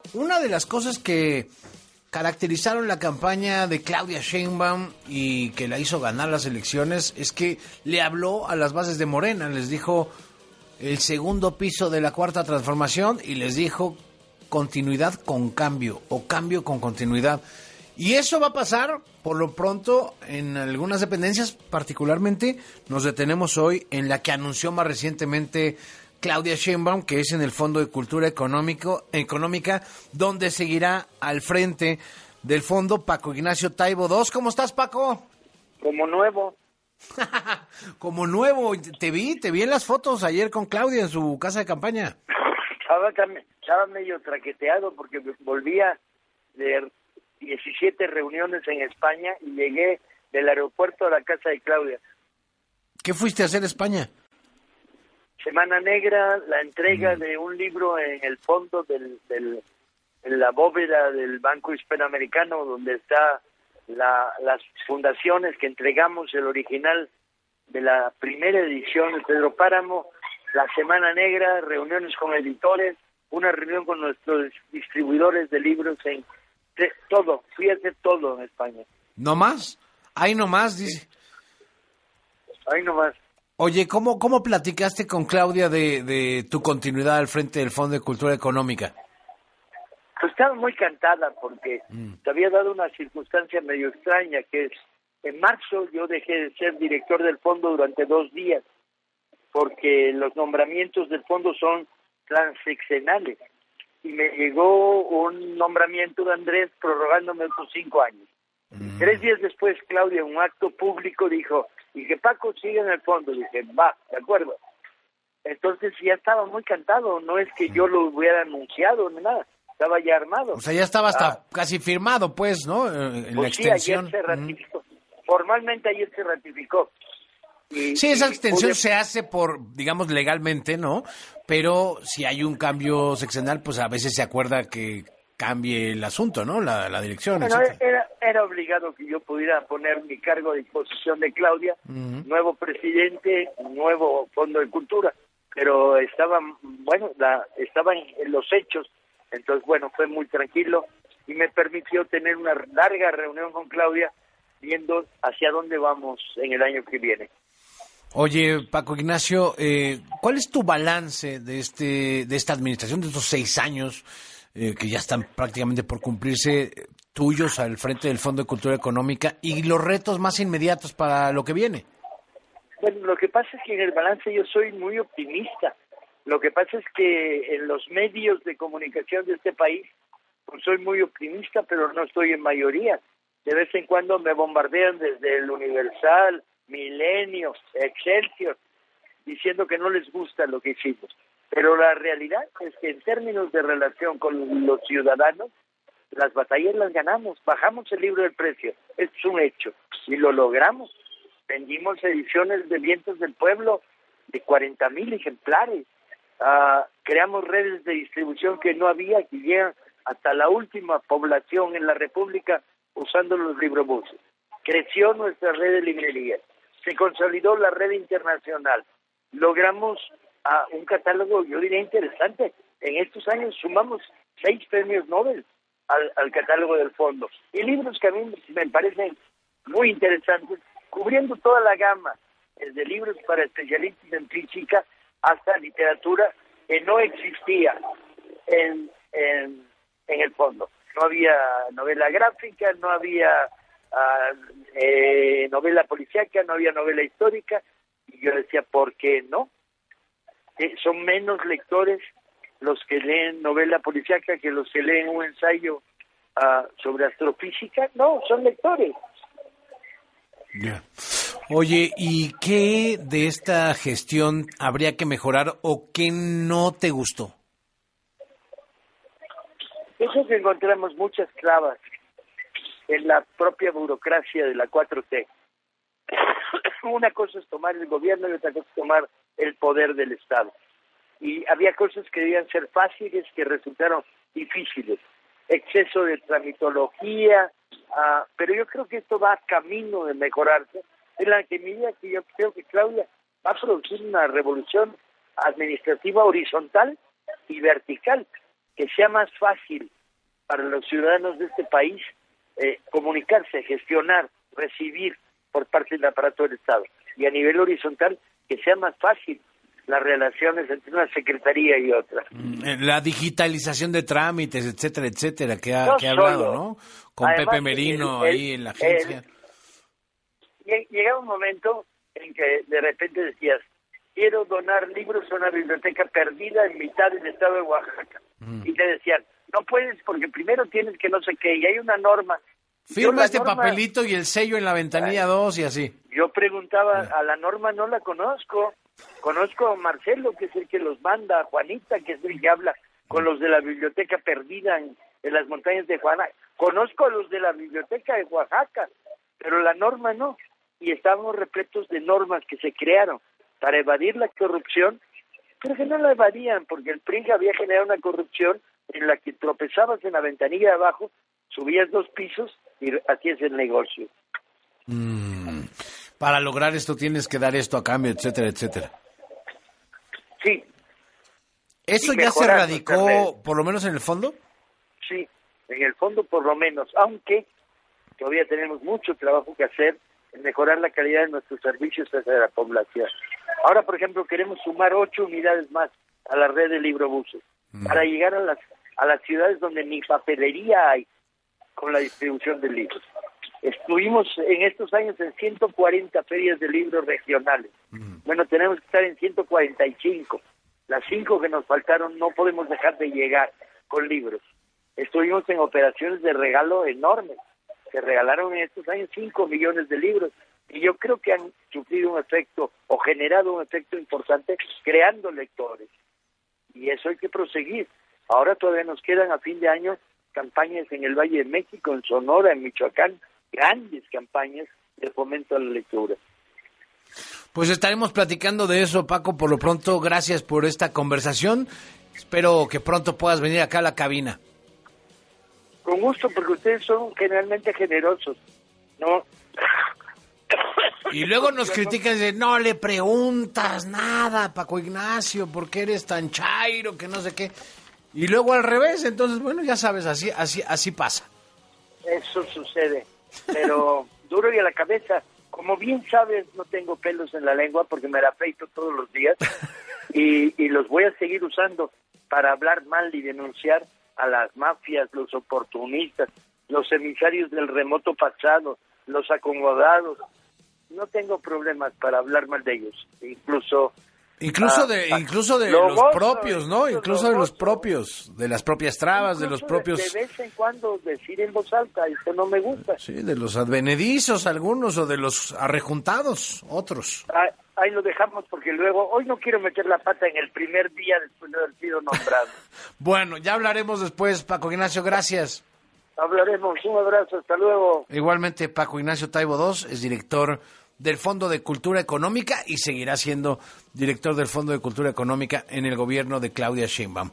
una de las cosas que caracterizaron la campaña de Claudia Sheinbaum y que la hizo ganar las elecciones es que le habló a las bases de Morena, les dijo el segundo piso de la cuarta transformación y les dijo continuidad con cambio o cambio con continuidad. Y eso va a pasar, por lo pronto, en algunas dependencias, particularmente nos detenemos hoy en la que anunció más recientemente Claudia Sheinbaum, que es en el Fondo de Cultura Económica, donde seguirá al frente del fondo Paco Ignacio Taibo II. ¿Cómo estás, Paco? Como nuevo. Como nuevo, te vi en las fotos ayer con Claudia en su casa de campaña. Estaba medio traqueteado porque volvía de 17 reuniones en España y llegué del aeropuerto a la casa de Claudia. ¿Qué fuiste a hacer a España? Semana Negra, la entrega de un libro en el fondo en la bóveda del Banco Hispanoamericano, donde está las fundaciones que entregamos el original de la primera edición de Pedro Páramo, la Semana Negra, reuniones con editores, una reunión con nuestros distribuidores de libros todo, fui a hacer todo en España. ¿No más? Ahí nomás, dice. Ahí nomás. Oye, ¿cómo platicaste con Claudia de tu continuidad al frente del Fondo de Cultura Económica? Pues estaba muy cantada porque te había dado una circunstancia medio extraña, que es, en marzo yo dejé de ser director del fondo durante 2 días, porque los nombramientos del fondo son transeccionales. Y me llegó un nombramiento de Andrés prorrogándome otros 5 años. 3 días después, Claudia, en un acto público, dijo, y que Paco siga en el fondo. Dije, va, de acuerdo. Entonces ya estaba muy cantado, no es que yo lo hubiera anunciado ni nada, estaba ya armado. O sea, ya estaba hasta casi firmado, pues, ¿no? En la extensión. Sí, ayer se ratificó. Formalmente ayer se ratificó. Sí, esa extensión se hace digamos, legalmente, ¿no? Pero si hay un cambio seccional, pues a veces se acuerda que cambie el asunto, ¿no? La dirección, bueno, etcétera. era obligado que yo pudiera poner mi cargo a disposición de Claudia, nuevo presidente, nuevo Fondo de Cultura, pero estaban en los hechos, entonces, bueno, fue muy tranquilo y me permitió tener una larga reunión con Claudia viendo hacia dónde vamos en el año que viene. Oye, Paco Ignacio, ¿cuál es tu balance de esta administración, de estos 6 años que ya están prácticamente por cumplirse, tuyos al frente del Fondo de Cultura Económica, y los retos más inmediatos para lo que viene? Bueno, lo que pasa es que en el balance yo soy muy optimista. Lo que pasa es que en los medios de comunicación de este país, pues soy muy optimista, pero no estoy en mayoría. De vez en cuando me bombardean desde el Universal, Milenio, Excelsior, diciendo que no les gusta lo que hicimos. Pero la realidad es que en términos de relación con los ciudadanos, las batallas las ganamos. Bajamos el libro del precio, es un hecho, y lo logramos. Vendimos ediciones de Vientos del Pueblo de 40,000 ejemplares. Creamos redes de distribución que no había, que llegan hasta la última población en la República usando los librobuses. Creció nuestra red de librerías. Se consolidó la red internacional. Logramos un catálogo, yo diría, interesante. En estos años sumamos 6 premios Nobel al catálogo del fondo. Y libros que a mí me parecen muy interesantes, cubriendo toda la gama, desde libros para especialistas en física hasta literatura que no existía en el fondo. No había novela gráfica, no había novela policíaca, no había novela histórica, y yo decía, ¿por qué no? Son menos lectores los que leen novela policíaca que los que leen un ensayo sobre astrofísica. No, son lectores. Yeah. Oye, ¿y qué de esta gestión habría que mejorar o qué no te gustó? Yo creo que encontramos muchas trabas en la propia burocracia de la 4T. Una cosa es tomar el gobierno y otra cosa es tomar el poder del Estado. Y había cosas que debían ser fáciles que resultaron difíciles. Exceso de tramitología, pero yo creo que esto va camino de mejorarse. En la que medida que yo creo que Claudia va a producir una revolución administrativa horizontal y vertical, que sea más fácil para los ciudadanos de este país comunicarse, gestionar, recibir por parte del aparato del Estado. Y a nivel horizontal, que sea más fácil las relaciones entre una secretaría y otra. La digitalización de trámites, etcétera, etcétera, que ha No hablado, solo. ¿no? Con Además, Pepe Merino ahí en la agencia. Llegaba un momento en que de repente decías, quiero donar libros a una biblioteca perdida en mitad del estado de Oaxaca. Y te decían, no puedes porque primero tienes que no sé qué, y hay una norma. Firma este papelito y el sello en la ventanilla 2 y así. Yo preguntaba, a la norma no la conozco. Conozco a Marcelo, que es el que los manda, a Juanita, que es el que habla con los de la biblioteca perdida en las montañas de Oaxaca. Conozco a los de la biblioteca de Oaxaca, pero la norma no. Y estábamos repletos de normas que se crearon para evadir la corrupción, pero que no la evadían, porque el PRI había generado una corrupción en la que tropezabas en la ventanilla de abajo, subías 2 pisos y hacías el negocio. Para lograr esto tienes que dar esto a cambio, etcétera, etcétera. Sí. ¿Eso ya se radicó, por lo menos en el fondo? Sí, en el fondo por lo menos, aunque todavía tenemos mucho trabajo que hacer en mejorar la calidad de nuestros servicios hacia la población. Ahora, por ejemplo, queremos sumar 8 unidades más a la red de librobuses para llegar a las ciudades donde ni papelería hay con la distribución de libros. Estuvimos en estos años en 140 ferias de libros regionales. Bueno, tenemos que estar en 145. Las 5 que nos faltaron no podemos dejar de llegar con libros. Estuvimos en operaciones de regalo enormes. Se regalaron en estos años 5 millones de libros. Y yo creo que han sufrido un efecto o generado un efecto importante creando lectores. Y eso hay que proseguir. Ahora todavía nos quedan a fin de año campañas en el Valle de México, en Sonora, en Michoacán, grandes campañas de fomento a la lectura. Pues estaremos platicando de eso, Paco. Por lo pronto, gracias por esta conversación. Espero que pronto puedas venir acá a la cabina. Con gusto, porque ustedes son generalmente generosos, ¿no? Y luego nos critican y dicen, no le preguntas nada, Paco Ignacio, ¿por qué eres tan chairo, que no sé qué? Y luego al revés, entonces, bueno, ya sabes, así pasa. Eso sucede, pero duro y a la cabeza. Como bien sabes, no tengo pelos en la lengua porque me la afeito todos los días y los voy a seguir usando para hablar mal y denunciar a las mafias, los oportunistas, los emisarios del remoto pasado, los acomodados. No tengo problemas para hablar mal de ellos, incluso de los propios, ¿no? Incluso de los propios, de las propias trabas, de los propios. De vez en cuando decir en voz alta, esto no me gusta. Sí, de los advenedizos algunos o de los arrejuntados otros. Ahí lo dejamos porque luego, hoy no quiero meter la pata en el primer día después de haber sido nombrado. Bueno, ya hablaremos después, Paco Ignacio, gracias. Hablaremos, un abrazo, hasta luego. Igualmente, Paco Ignacio Taibo II es director del Fondo de Cultura Económica y seguirá siendo director del Fondo de Cultura Económica en el gobierno de Claudia Sheinbaum.